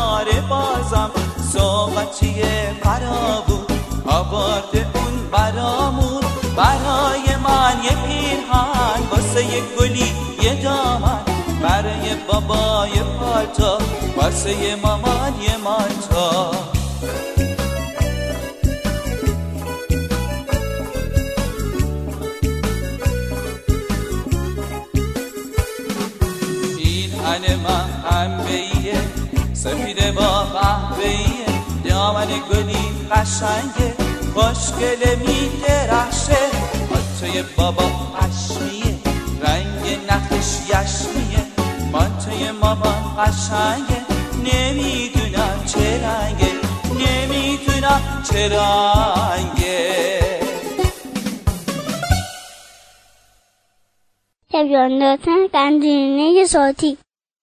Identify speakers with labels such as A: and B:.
A: بهار بازم سوغاتی مرا بود آورده اون برامون برای من یه پیرهن واسه یه گلی یه دامن برای بابا یه پالتو واسه یه مامان یه مانتو پیرهن من پنبه‌ایه سفید با قهوه‌ایه دامن گلی قشنگه خوشگله می‌درخشه پالتوی بابا پشمیه رنگ نخش یشمیه مانتوی مامان قشنگه نمیدونم چه رنگه نمیدونم چه رنگه
B: تبیان دادن قندیلینه صوتی